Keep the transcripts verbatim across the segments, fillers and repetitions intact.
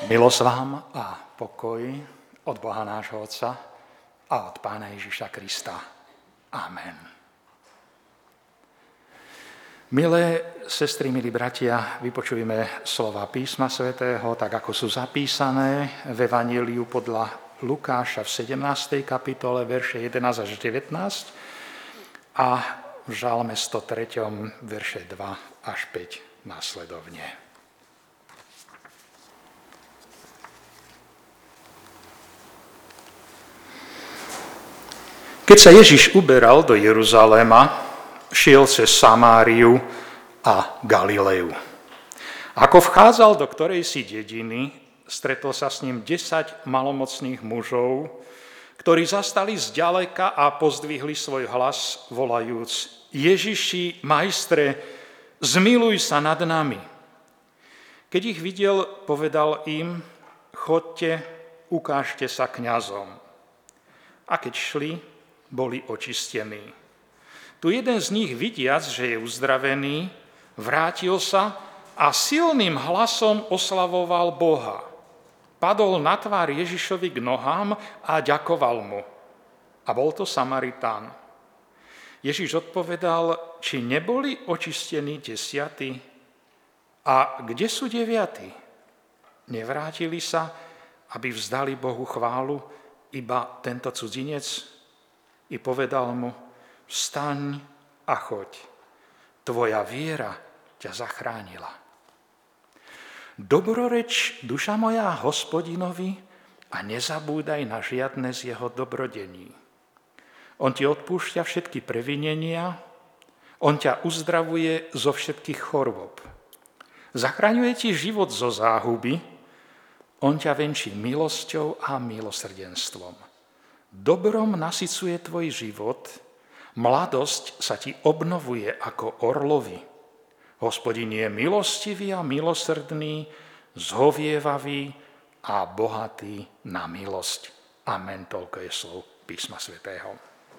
Milosť vám a pokoj od Boha nášho Otca a od Pána Ježiša Krista. Amen. Milé sestry, milí bratia, vypočujeme slova písma svätého, tak ako sú zapísané v Evanjeliu podľa Lukáša v sedemnástej kapitole, verše jedenásť až devätnásť a v Žalme sto tri, verše dva až päť následovne. Keď sa Ježiš uberal do Jeruzaléma, šiel cez Samáriu a Galileu. Ako vchádzal do ktorejsi dediny, stretol sa s ním desať malomocných mužov, ktorí zastali zďaleka a pozdvihli svoj hlas, volajúc: Ježiši, majstre, zmiluj sa nad nami. Keď ich videl, povedal im: Chodte, ukážte sa kňazom. A keď šli, boli očistení. Tu jeden z nich, vidiac, že je uzdravený, vrátil sa a silným hlasom oslavoval Boha. Padol na tvár Ježišovi k nohám a ďakoval mu. A bol to Samaritán. Ježiš odpovedal: či neboli očistení desiatí? A kde sú deviatí? Nevrátili sa, aby vzdali Bohu chválu, iba tento cudzinec? I povedal mu: vstaň a choď, tvoja viera ťa zachránila. Dobroreč, duša moja, Hospodinovi, a nezabúdaj na žiadne z jeho dobrodení. On ti odpúšťa všetky previnenia, on ťa uzdravuje zo všetkých chorôb. Zachraňuje ti život zo záhuby, on ťa venčí milosťou a milosrdenstvom. Dobrom nasycuje tvoj život, mladosť sa ti obnovuje ako orlovi. Hospodin je milostivý a milosrdný, zhovievavý a bohatý na milosť. Amen, toľko je slov písma svätého.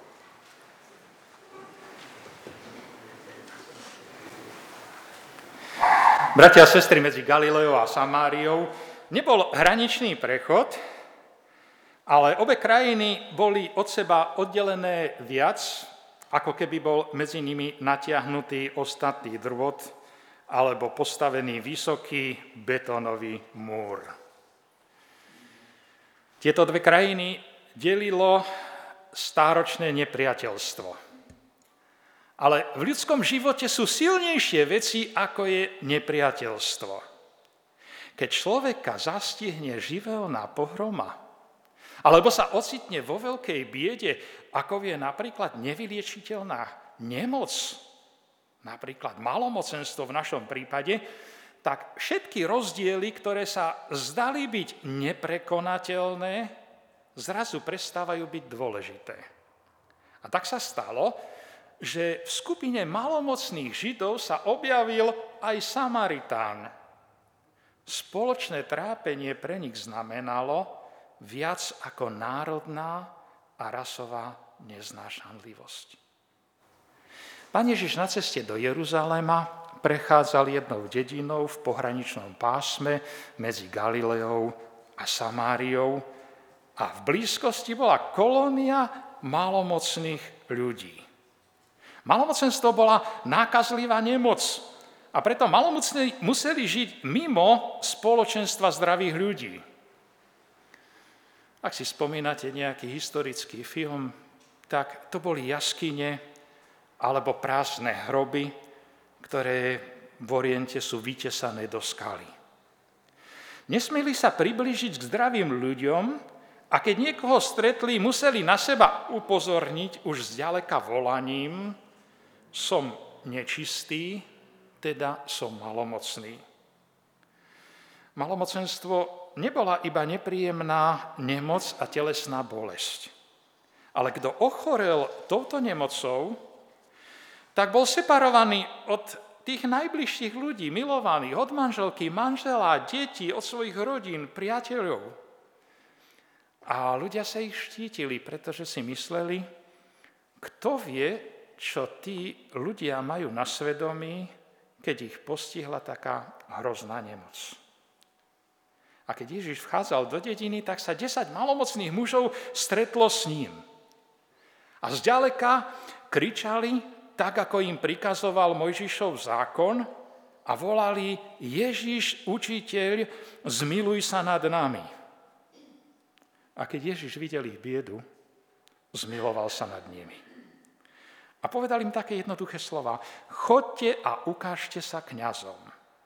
Bratia a sestry, medzi Galileou a Samáriou nebol hraničný prechod, ale obe krajiny boli od seba oddelené viac, ako keby bol medzi nimi natiahnutý ostatný drôt alebo postavený vysoký betónový múr. Tieto dve krajiny delilo stáročné nepriateľstvo. Ale v ľudskom živote sú silnejšie veci, ako je nepriateľstvo. Keď človeka zastihne živelná pohroma, alebo sa ocitne vo veľkej biede, ako je napríklad nevyliečiteľná nemoc, napríklad malomocenstvo v našom prípade, tak všetky rozdiely, ktoré sa zdali byť neprekonateľné, zrazu prestávajú byť dôležité. A tak sa stalo, že v skupine malomocných Židov sa objavil aj Samaritán. Spoločné trápenie pre nich znamenalo viac ako národná a rasová neznášanlivosť. Pán Ježiš na ceste do Jeruzalema prechádzal jednou dedinou v pohraničnom pásme medzi Galileou a Samáriou a v blízkosti bola kolónia malomocných ľudí. Malomocenstvo bola nákazlivá nemoc a preto malomocní museli žiť mimo spoločenstva zdravých ľudí. Ak si spomínate nejaký historický film, tak to boli jaskyne alebo prázdne hroby, ktoré v Oriente sú vytesané do skaly. Nesmeli sa priblížiť k zdravým ľuďom a keď niekoho stretli, museli na seba upozorniť už zďaleka volaním: som nečistý, teda som malomocný. Malomocenstvo nebola iba nepríjemná nemoc a telesná bolesť. Ale kto ochorel touto nemocou, tak bol separovaný od tých najbližších ľudí, milovaných, od manželky, manžela, detí, od svojich rodín, priateľov. A ľudia sa ich štítili, pretože si mysleli, kto vie, čo tí ľudia majú na svedomí, keď ich postihla taká hrozná nemoc. A keď Ježiš vchádzal do dediny, tak sa desať malomocných mužov stretlo s ním. A zďaleka kričali, tak ako im prikazoval Mojžišov zákon, a volali: Ježiš, učiteľ, zmiluj sa nad nami. A keď Ježiš videl ich biedu, zmiloval sa nad nimi. A povedal im také jednoduché slova: Choďte a ukážte sa kňazom.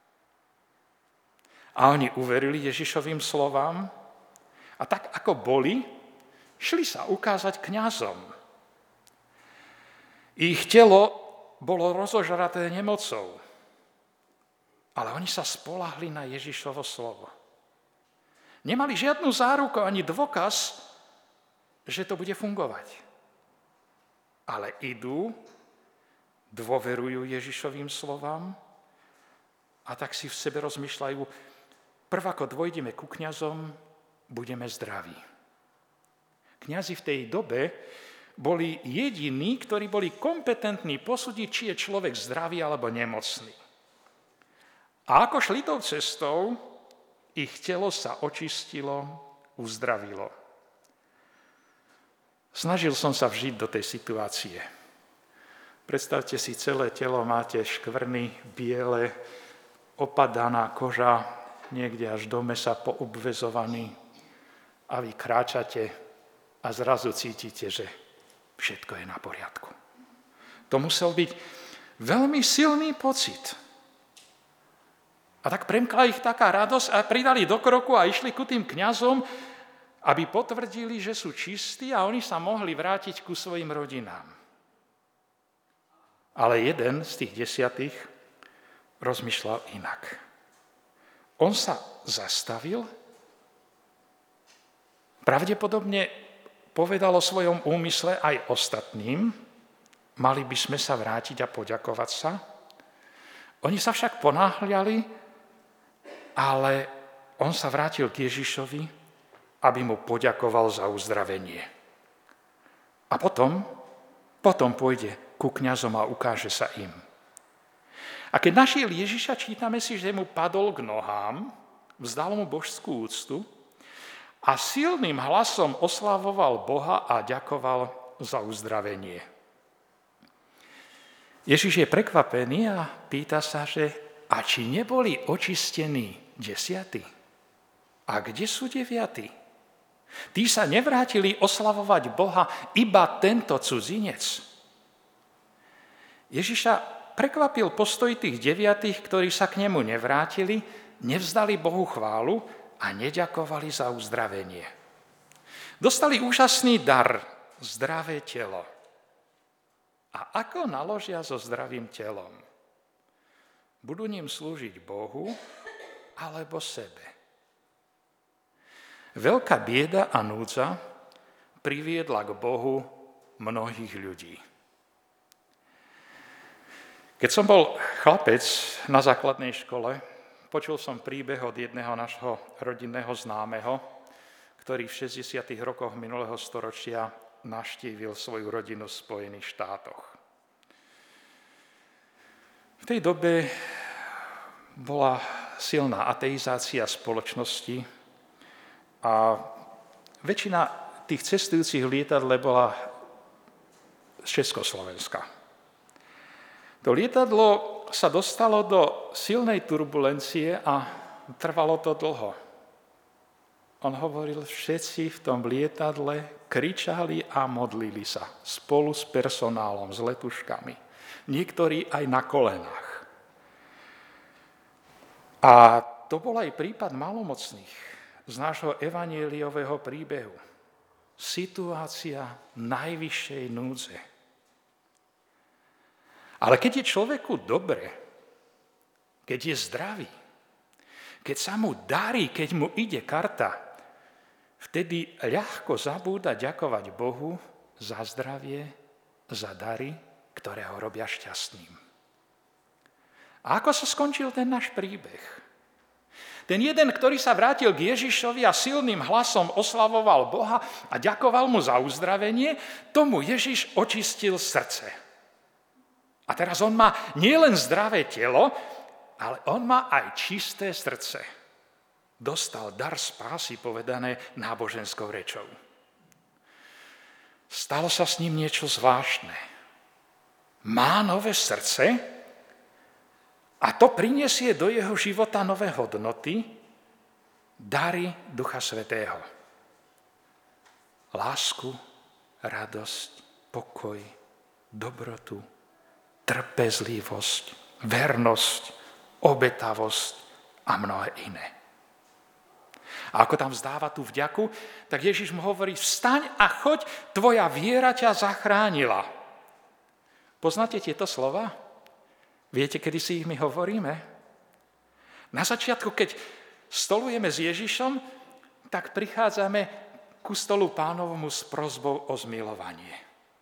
A oni uverili Ježišovým slovám a tak ako boli, šli sa ukázať kňazom. Ich telo bolo rozožraté nemocou, ale oni sa spoľahli na Ježišovo slovo. Nemali žiadnu záruku ani dôkaz, že to bude fungovať. Ale idú, dôverujú Ježišovým slovám a tak si v sebe rozmýšľajú: prv ako dôjdeme ku kňazom, budeme zdraví. Kňazi v tej dobe boli jediní, ktorí boli kompetentní posúdiť, či je človek zdravý alebo nemocný. A ako šli tou cestou, ich telo sa očistilo, uzdravilo. Snažil som sa vžiť do tej situácie. Predstavte si, celé telo máte škvrny, biele, opadaná koža, niekde až do mesa poobvezovaný, a vy kráčate a zrazu cítite, že všetko je na poriadku. To musel byť veľmi silný pocit. A tak premkla ich taká radosť a pridali do kroku a išli ku tým kňazom, aby potvrdili, že sú čistí a oni sa mohli vrátiť ku svojim rodinám. Ale jeden z tých desiatých rozmýšľal inak. On sa zastavil, pravdepodobne povedal o svojom úmysle aj ostatným: mali by sme sa vrátiť a poďakovať sa. Oni sa však ponáhľali, ale on sa vrátil k Ježišovi, aby mu poďakoval za uzdravenie. A potom, potom pôjde ku kňazom a ukáže sa im. A keď našiel Ježiša, čítame si, že mu padol k nohám, vzdal mu božskú úctu a silným hlasom oslavoval Boha a ďakoval za uzdravenie. Ježiš je prekvapený a pýta sa, že a či neboli očistení desiatí? A kde sú deviatí? Tí sa nevrátili oslavovať Boha, iba tento cudzinec. Ježiša prekvapil postoj tých deviatých, ktorí sa k nemu nevrátili, nevzdali Bohu chválu a neďakovali za uzdravenie. Dostali úžasný dar, zdravé telo. A ako naložia so zdravým telom? Budú ním slúžiť Bohu alebo sebe? Veľká bieda a núdza priviedla k Bohu mnohých ľudí. Keď som bol chlapec na základnej škole, počul som príbeh od jedného nášho rodinného známeho, ktorý v šesťdesiatych rokoch minulého storočia navštívil svoju rodinu v Spojených štátoch. V tej dobe bola silná ateizácia spoločnosti a väčšina tých cestujúcich lietadle bola z Československa. To lietadlo sa dostalo do silnej turbulencie a trvalo to dlho. On hovoril, všetci v tom lietadle kričali a modlili sa spolu s personálom, s letuškami. Niektorí aj na kolenách. A to bol aj prípad malomocných z nášho evanjeliového príbehu. Situácia najvyššej núdze. Ale keď je človeku dobre, keď je zdravý, keď sa mu darí, keď mu ide karta, vtedy ľahko zabúda ďakovať Bohu za zdravie, za dary, ktoré ho robia šťastným. A ako sa skončil ten náš príbeh? Ten jeden, ktorý sa vrátil k Ježišovi a silným hlasom oslavoval Boha a ďakoval mu za uzdravenie, tomu Ježiš očistil srdce. A teraz on má nielen zdravé telo, ale on má aj čisté srdce. dostal dar spásy povedané náboženskou rečou. Stalo sa s ním niečo zvláštne. Má nové srdce a to prinesie do jeho života nové hodnoty, dary Ducha Svätého. Lásku, radosť, pokoj, dobrotu, trpezlivosť, vernosť, obetavosť a mnohé iné. A ako tam vzdáva tú vďaku, tak Ježiš mu hovorí, vstaň a choď, tvoja viera ťa zachránila. Poznáte tieto slova? Viete, kedy si ich my hovoríme? Na začiatku, keď stolujeme s Ježišom, tak prichádzame ku stolu Pánovomu s prosbou o zmilovanie.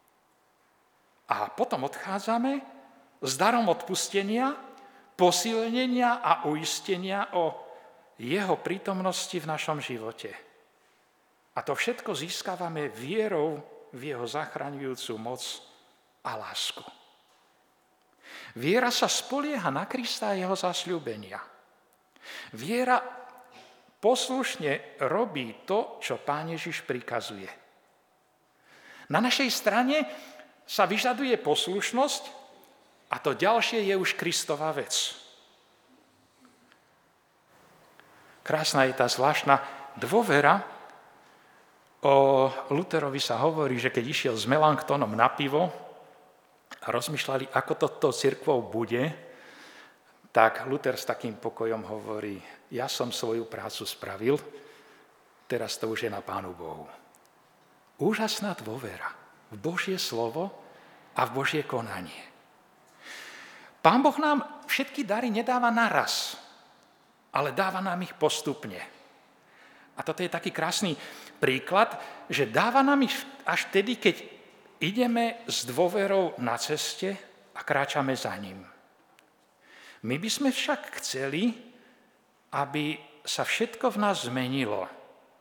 A potom odchádzame s darom odpustenia, posilnenia a uistenia o jeho prítomnosti v našom živote. A to všetko získavame vierou v jeho zachraňujúcu moc a lásku. Viera sa spolieha na Krista a jeho zasľúbenia. Viera poslušne robí to, čo Pán Ježiš prikazuje. Na našej strane sa vyžaduje poslušnosť a to ďalšie je už Kristova vec. Krásna je tá zvláštna dôvera. O Lutherovi sa hovorí, že keď išiel s Melanchtonom na pivo a rozmýšľali, ako to tou cirkvou bude, tak Luther s takým pokojom hovorí, ja som svoju prácu spravil, teraz to už je na Pánu Bohu. Úžasná dôvera v Božie slovo a v Božie konanie. Pán Boh nám všetky dary nedáva naraz, ale dáva nám ich postupne. A toto je taký krásny príklad, že dáva nám ich až vtedy, keď ideme s dôverou na ceste a kráčame za ním. My by sme však chceli, aby sa všetko v nás zmenilo.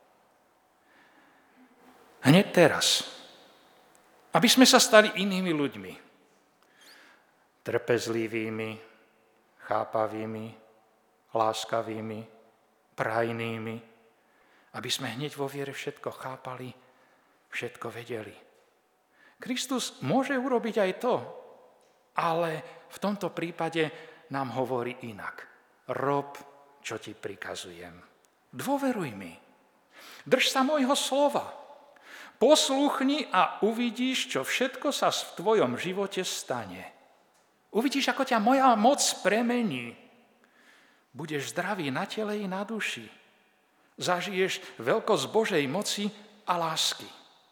Hneď teraz. Aby sme sa stali inými ľuďmi. Trpezlivými, chápavými, láskavými, prajnými, aby sme hneď vo viere všetko chápali, všetko vedeli. Kristus môže urobiť aj to, ale v tomto prípade nám hovorí inak. Rob, čo ti prikazujem. Dôveruj mi. Drž sa môjho slova. Posluchni a uvidíš, čo všetko sa v tvojom živote stane. Uvidíš, ako ťa moja moc premení. Budeš zdravý na tele i na duši. Zažiješ veľkosť Božej moci a lásky.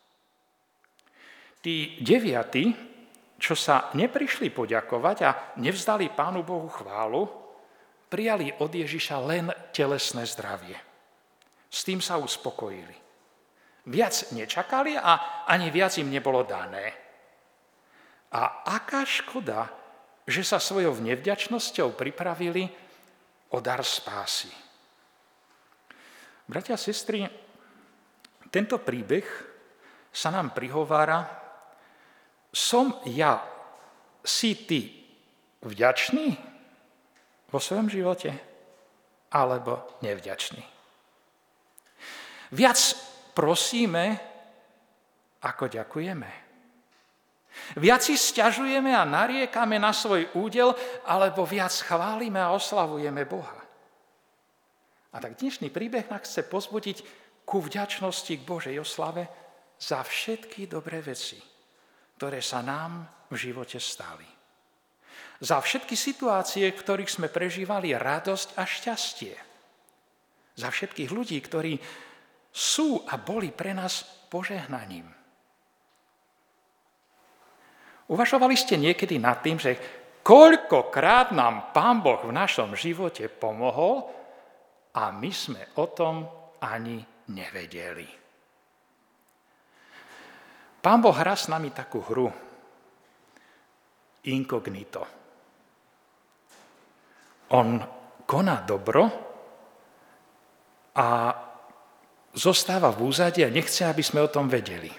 Tí deviatí, čo sa neprišli poďakovať a nevzdali Pánu Bohu chválu, prijali od Ježiša len telesné zdravie. S tým sa uspokojili. Viac nečakali a ani viac im nebolo dané. A aká škoda, že sa svojou nevďačnosťou pripravili o dar spásy. Bratia a sestry, tento príbeh sa nám prihovára, som ja, si ty vďačný vo svojom živote, alebo nevďačný? Viac prosíme, ako ďakujeme. Viac si sťažujeme a nariekame na svoj údel, alebo viac chválime a oslavujeme Boha. A tak dnešný príbeh nás chce pozbudiť ku vďačnosti k Božej oslave za všetky dobré veci, ktoré sa nám v živote stali. Za všetky situácie, v ktorých sme prežívali radosť a šťastie. Za všetkých ľudí, ktorí sú a boli pre nás požehnaním. Uvažovali ste niekedy nad tým, že koľkokrát nám Pán Boh v našom živote pomohol a my sme o tom ani nevedeli. Pán Boh hrá s nami takú hru inkognito. On koná dobro a zostáva v úzade a nechce, aby sme o tom vedeli.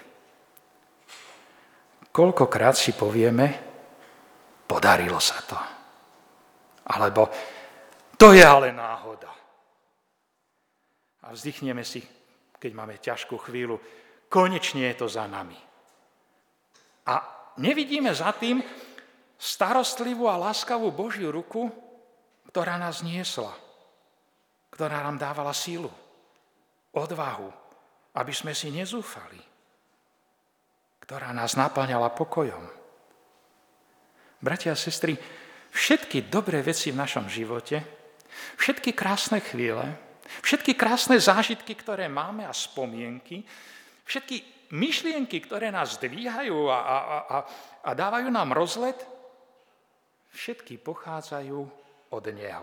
Koľkokrát si povieme, podarilo sa to. Alebo to je ale náhoda. A vzdychneme si, keď máme ťažkú chvíľu, konečne je to za nami. A nevidíme za tým starostlivú a láskavú Božiu ruku, ktorá nás niesla, ktorá nám dávala sílu, odvahu, aby sme si nezúfali, ktorá nás naplňala pokojom. Bratia a sestry, všetky dobré veci v našom živote, všetky krásne chvíle, všetky krásne zážitky, ktoré máme a spomienky, všetky myšlienky, ktoré nás dvíhajú a, a, a, a dávajú nám rozlet, všetky pochádzajú od Neho.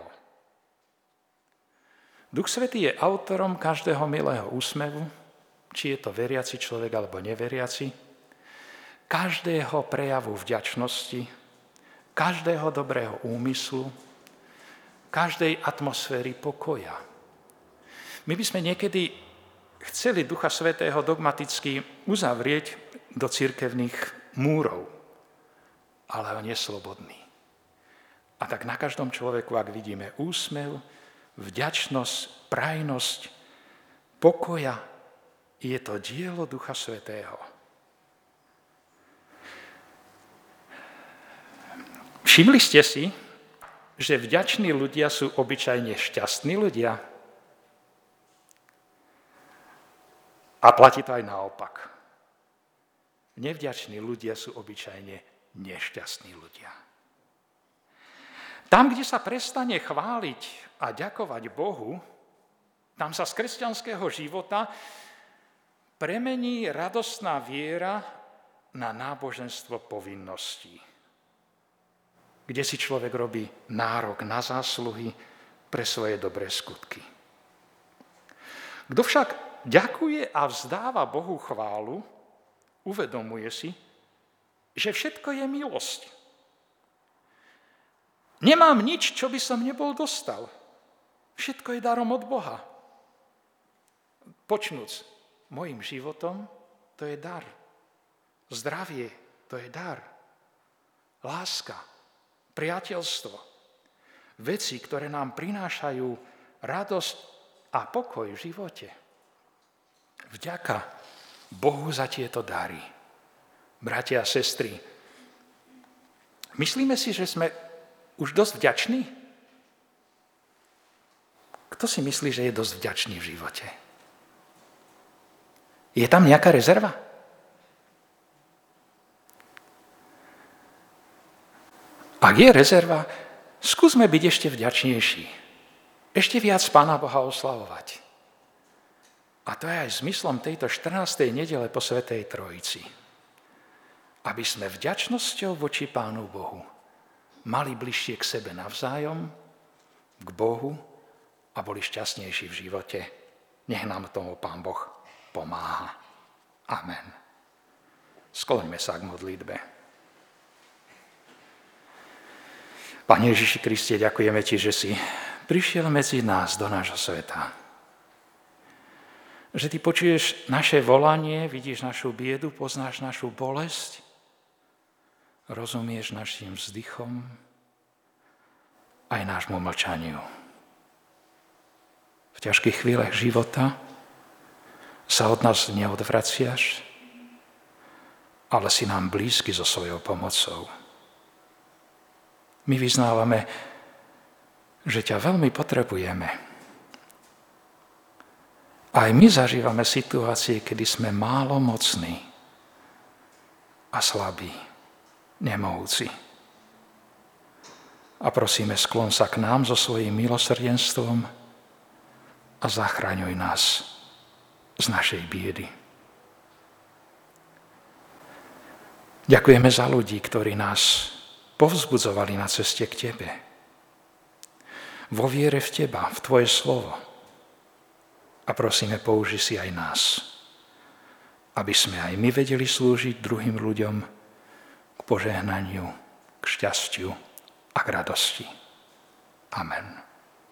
Duch Svätý je autorom každého milého úsmevu, či je to veriaci človek alebo neveriaci, každého prejavu vďačnosti, každého dobrého úmyslu, každej atmosféry pokoja. My by sme niekedy chceli Ducha Svätého dogmaticky uzavrieť do cirkevných múrov, ale on je slobodný. A tak na každom človeku, ak vidíme úsmev, vďačnosť, prajnosť, pokoja, je to dielo Ducha Svätého. Všimli ste si, že vďační ľudia sú obyčajne šťastní ľudia? A platí to aj naopak. Nevďační ľudia sú obyčajne nešťastní ľudia. Tam, kde sa prestane chváliť a ďakovať Bohu, tam sa z kresťanského života premení radostná viera na náboženstvo povinností, kde si človek robí nárok na zásluhy pre svoje dobré skutky. Kto však ďakuje a vzdáva Bohu chválu, uvedomuje si, že všetko je milosť. Nemám nič, čo by som nebol dostal. Všetko je darom od Boha. Počnúc mojim životom, to je dar. Zdravie, to je dar. Láska, priateľstvo, veci, ktoré nám prinášajú radosť a pokoj v živote. Vďaka Bohu za tieto dary. Bratia a sestry, myslíme si, že sme už dosť vďační? Kto si myslí, že je dosť vďačný v živote? Je tam nejaká rezerva? Ak je rezerva, skúsme byť ešte vďačnejší. Ešte viac Pána Boha oslavovať. A to je aj zmyslom tejto štrnástej nedele po Svätej Trojici. Aby sme vďačnosťou voči Pánu Bohu mali bližšie k sebe navzájom, k Bohu a boli šťastnejší v živote. Nech nám tomu Pán Boh pomáha. Amen. Skloňme sa k modlitbe. Pane Ježiši Kriste, ďakujeme Ti, že si prišiel medzi nás do nášho sveta. Že Ty počuješ naše volanie, vidíš našu biedu, poznáš našu bolesť, rozumieš našim vzdychom aj nášmu mlčaniu. V ťažkých chvíľach života sa od nás neodvraciaš, ale si nám blízky so svojou pomocou. My vyznávame, že ťa veľmi potrebujeme. Aj my zažívame situácie, kedy sme málo mocní a slabí, nemohúci. A prosíme, sklon sa k nám so svojím milosrdenstvom a zachraňuj nás z našej biedy. Ďakujeme za ľudí, ktorí nás povzbudzovali na ceste k Tebe. Vo viere v Teba, v Tvoje slovo. A prosíme, použi si aj nás, aby sme aj my vedeli slúžiť druhým ľuďom k požehnaniu, k šťastiu a k radosti. Amen.